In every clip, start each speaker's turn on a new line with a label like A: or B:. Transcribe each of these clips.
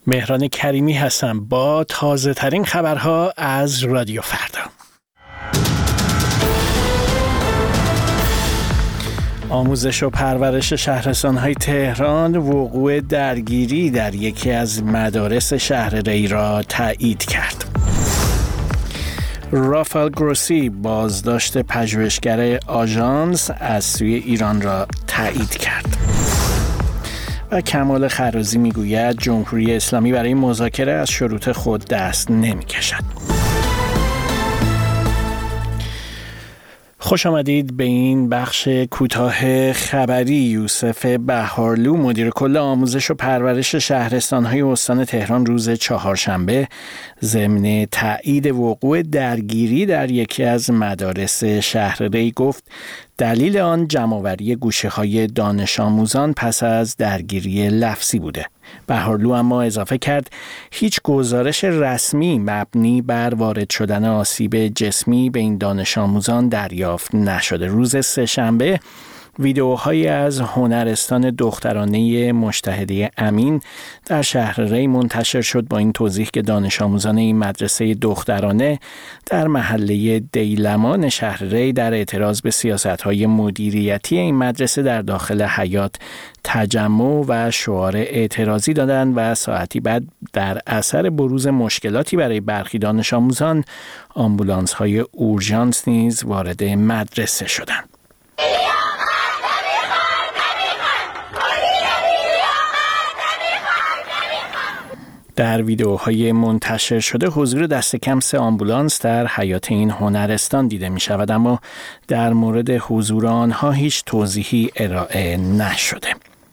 A: مهران کریمی هستم با تازه ترین خبرها از رادیو فردا. آموزش و پرورش شهرستان‌های تهران وقوع درگیری در یکی از مدارس شهر ری را تایید کرد. رافائل گروسی بازداشت پژوهشگر آژانس از سوی ایران را تایید کرد. و کمال خرازی میگوید جمهوری اسلامی برای مذاکره از شروط خود دست نمی‌کشد. خوش آمدید به این بخش کوتاه خبری. یوسف بهارلو مدیر کل آموزش و پرورش شهرستان‌های استان تهران روز چهارشنبه ضمن تایید وقوع درگیری در یکی از مدارس شهر ری گفت دلیل آن جمع‌آوری گوشه‌های دانش آموزان پس از درگیری لفظی بوده. بهارلو اما اضافه کرد هیچ گزارش رسمی مبنی بر وارد شدن آسیب جسمی به این دانش آموزان دریافت نشده. روز سه‌شنبه ویدئوهایی از هنرستان دخترانه مجتهده امین در شهر ری منتشر شد با این توضیح که دانش آموزان این مدرسه دخترانه در محله دیلمان شهر ری در اعتراض به سیاست‌های مدیریتی این مدرسه در داخل حیاط تجمع و شعار اعتراضی دادند و ساعتی بعد در اثر بروز مشکلاتی برای برخی دانش آموزان آمبولانس‌های اورژانس نیز وارد مدرسه شدند. در ویدئوهای منتشر شده حضور دست کم 3 آمبولانس در حیاط این هنرستان دیده می شود، اما در مورد حضور آنها هیچ توضیحی ارائه نشده.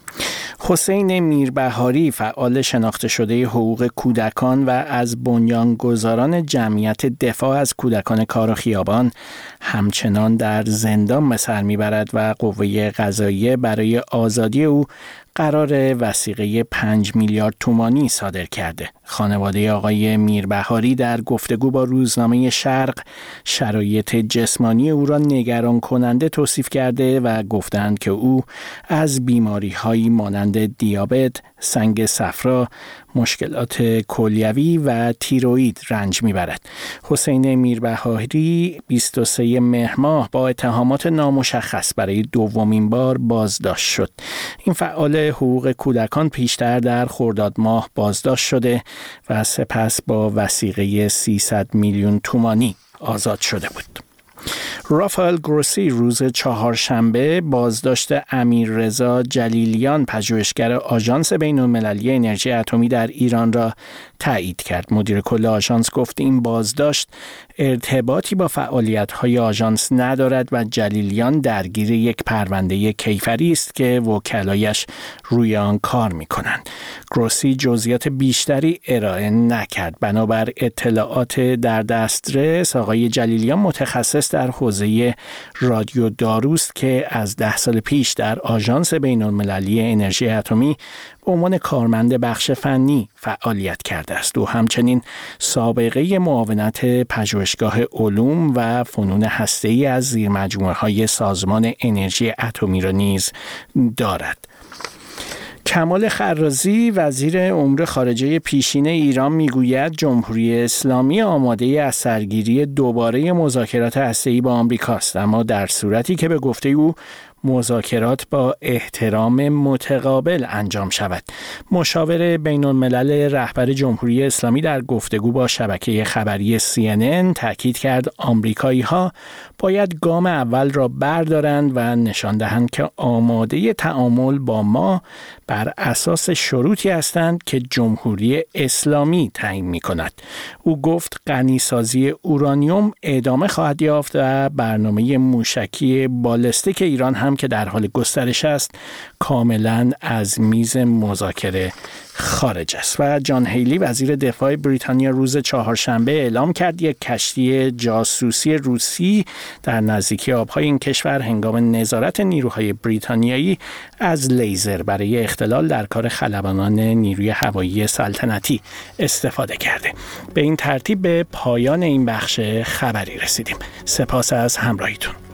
A: حسین میربهاری فعال شناخته شده حقوق کودکان و از بنیانگذاران جمعیت دفاع از کودکان کار و خیابان همچنان در زندان به سر میبرد و قوه قضاییه برای آزادی او قرار وثیقه 5 میلیارد تومانی صادر کرده. خانواده آقای میربهاری در گفتگو با روزنامه شرق شرایط جسمانی او را نگران کننده توصیف کرده و گفتند که او از بیماری‌هایی مانند دیابت، سنگ صفرا، مشکلات کلیوی و تیروئید رنج میبرد. حسین میربهاری 23 مهر ماه با اتهامات نامشخص برای دومین بار بازداشت شد. این فعال حقوق کودکان پیشتر در خرداد ماه بازداشت شده و سپس با وثیقه 300 میلیون تومانی آزاد شده بود. رافائل گروسی روز چهارشنبه بازداشت امیررضا جلیلیان پژوهشگر آژانس بین‌المللی انرژی اتمی در ایران را تایید کرد. مدیر کل آژانس گفت این بازداشت ارتباطی با فعالیت‌های آژانس ندارد و جلیلیان درگیر یک پرونده کیفری است که وکلایش روی آن کار می‌کنند. گروسی جزئیات بیشتری ارائه نکرد. بنابر اطلاعات در دسترس آقای جلیلیان متخصص در حوزه رادیو داروست که از 10 سال پیش در آژانس بین‌المللی انرژی اتمی به عنوان کارمند بخش فنی فعالیت کرده است. او همچنین سابقه معاونت پژوهشگاه علوم و فنون هسته‌ای از زیرمجموعه‌های سازمان انرژی اتمی را نیز دارد. کمال خرازی وزیر امور خارجه پیشین ایران میگوید جمهوری اسلامی آماده از سرگیری دوباره مذاکرات هسته‌ای با آمریکاست، اما در صورتی که به گفته او مذاکرات با احترام متقابل انجام شود. مشاور بین‌الملل رهبر جمهوری اسلامی در گفتگو با شبکه خبری CNN تاکید کرد آمریکایی‌ها باید گام اول را بردارند و نشان دهند که آماده تعامل با ما بر اساس شروطی هستند که جمهوری اسلامی تعیین می‌کند. او گفت غنیسازی اورانیوم ادامه خواهد یافت و برنامه موشکی بالستیک ایران هم که در حال گسترش است کاملا از میز مذاکره خارج است. و جان هیلی وزیر دفاع بریتانیا روز چهارشنبه اعلام کرد یک کشتی جاسوسی روسی در نزدیکی آبهای این کشور هنگام نظارت نیروهای بریتانیایی از لیزر برای اختلال در کار خلبانان نیروی هوایی سلطنتی استفاده کرده. به این ترتیب به پایان این بخش خبری رسیدیم. سپاس از همراهیتون.